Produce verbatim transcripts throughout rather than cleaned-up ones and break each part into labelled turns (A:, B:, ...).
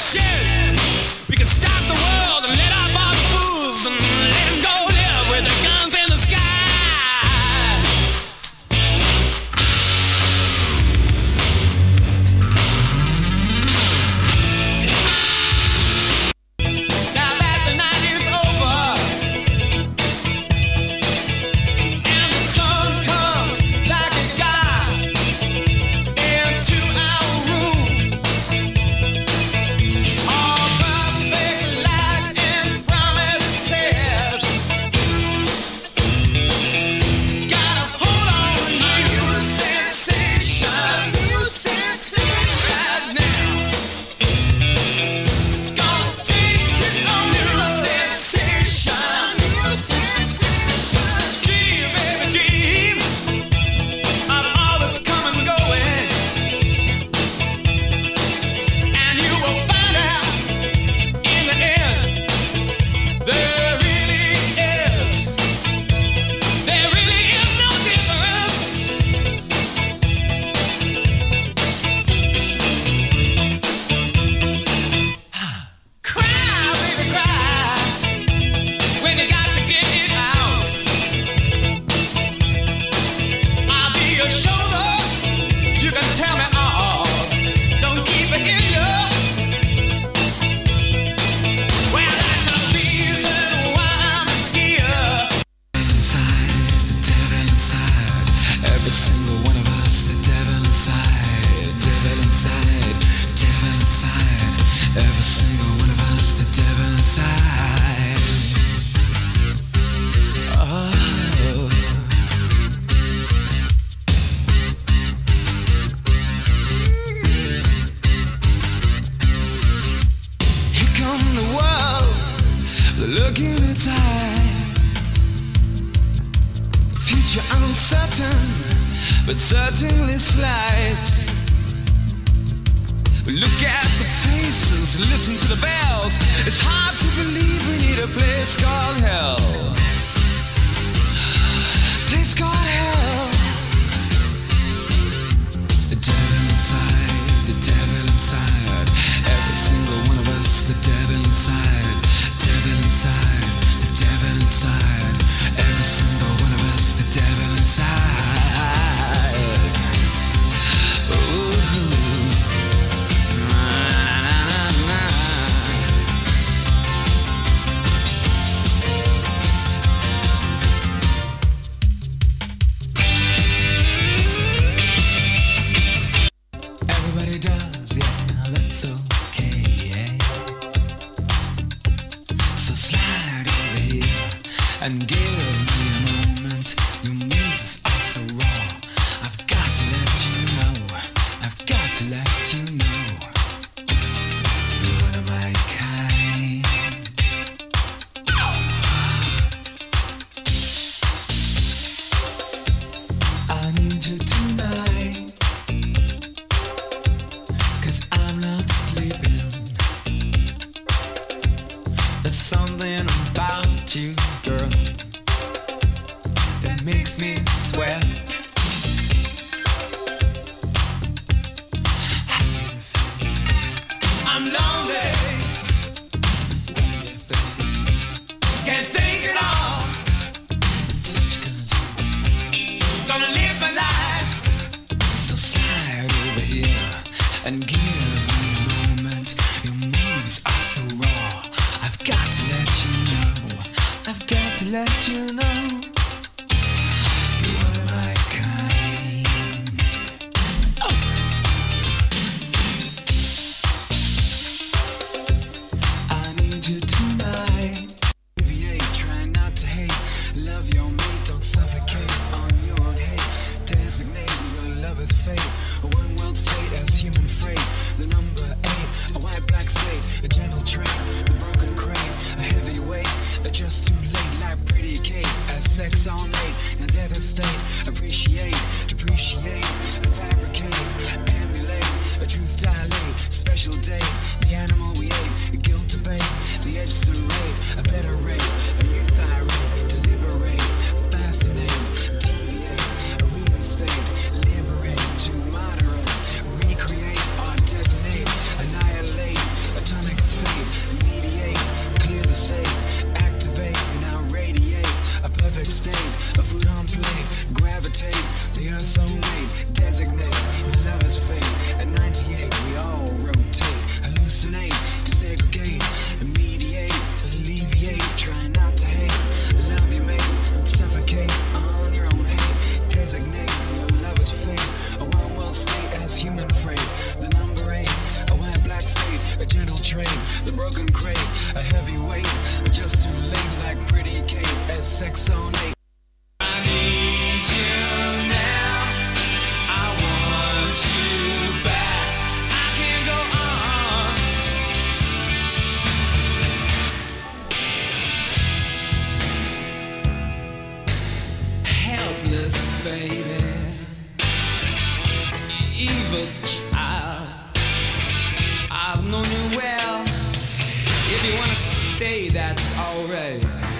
A: but certainly slight. Look at the faces, listen to the bells. It's hard to believe we need a place called hell. Place called hell. The devil inside, the devil inside. Every single one of us, the devil inside. Devil inside, the devil inside. Every single one of us, the devil inside. Ooh. Everybody does, yeah, that's okay, yeah. So slide over here and give me a moment. Your moves are so raw. I've got to let you know. I've got to let you know. You're one of my kind. I need you tonight, 'cause I'm not sleeping. There's something about you, girl, that makes me sweat. I'm lonely. Can't think it all. Gonna live my life. So slide over here and give me a moment. Your moves are so raw. I've got to let you know. I've got to let you know. You're one of my kind. Oh. I need you tonight. Deviate, try not to hate. Love your mate, don't suffocate on your own hate. Designate your lover's fate. A one world state as human freight. The number eight, a white black slate, a gentle train, the broken crane, a heavy weight, a just too late, like pretty Kate, as sex all night, and devastate, appreciate, depreciate, fabricate, emulate, a truth dilate, special date, the animal we ate, guilt debate, the edge serrate, a better rate, a new thyroid, deliberate, fascinate, deviate, reinstate, liberate, to moderate, recreate, or detonate, annihilate, a ton evil child. I've known you well. If you wanna stay, that's alright.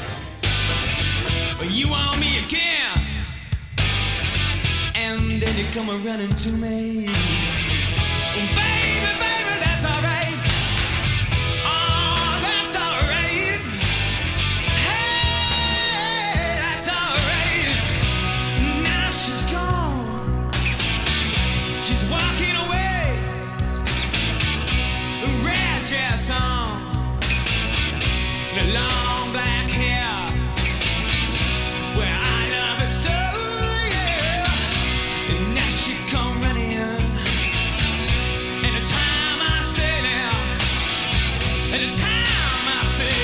A: But you want me again, and then you come running to me. Baby, baby, that's alright. Oh, that's alright. Hey, that's alright. Now she's gone. She's walking away. Red dress on, the long black hair. Well, I love her so, yeah. And now she come running in. And the time I say now, and the time I say,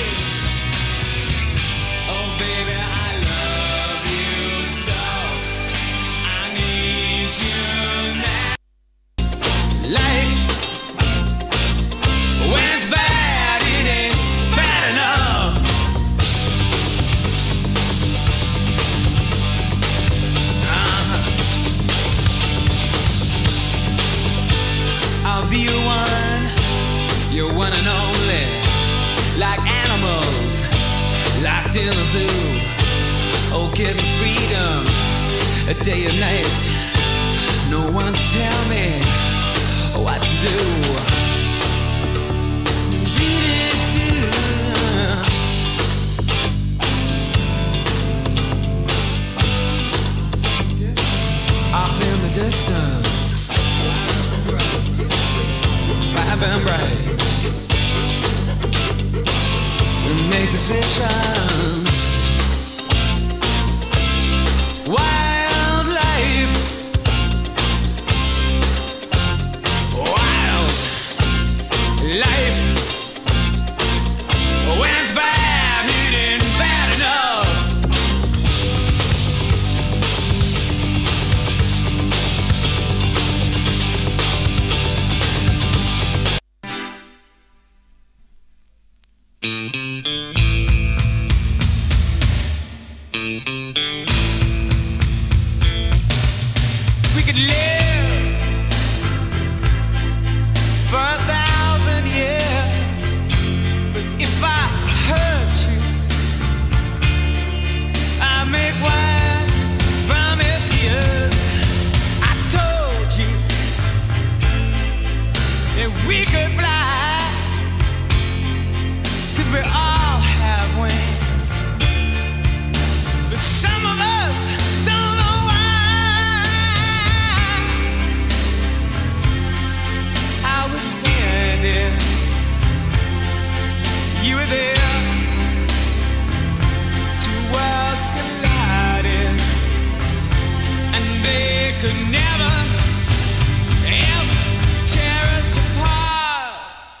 A: oh baby, I love you so. I need you now. Life, when it's bad, it ain't bad enough. Uh-huh. I'll be your one, your one and only. Like animals, locked in a zoo. Oh, given freedom, a day and night. No one to tell me what to do. Off in the distance, vibrant bright, we make decisions. Wild life, wild life. When it's bad, it ain't bad enough. We could live for a thousand years, but if I hurt you, I make wine from your tears. I told you that we could fly, 'cause we all have wings, but some of us don't know why. I was standing, you were there, two worlds collided, and they could never, ever tear us apart.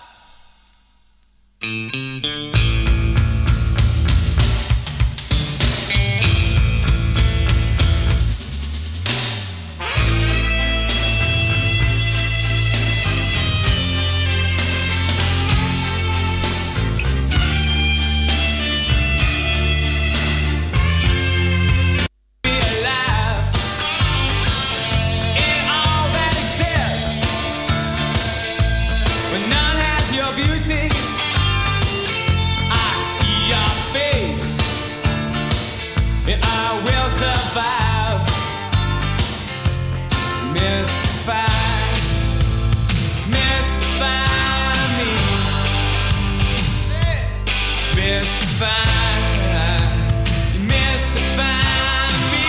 A: Be alive in all that exists, but none has your beauty. I see your face, and I will survive. Mystify, mystify me. Mystify, mystify me.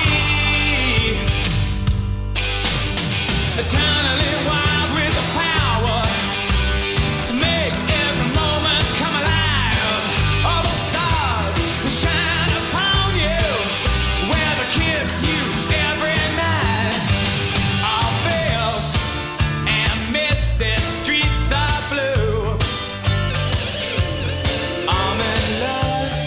A: Eternally wild with the power to make every moment come alive. All those stars who shine upon you, where to kiss you every night. All veils and misty streets are blue. Almond looks,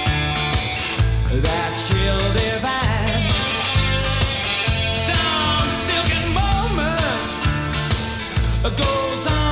A: that chill divine. Some silken moment goes on.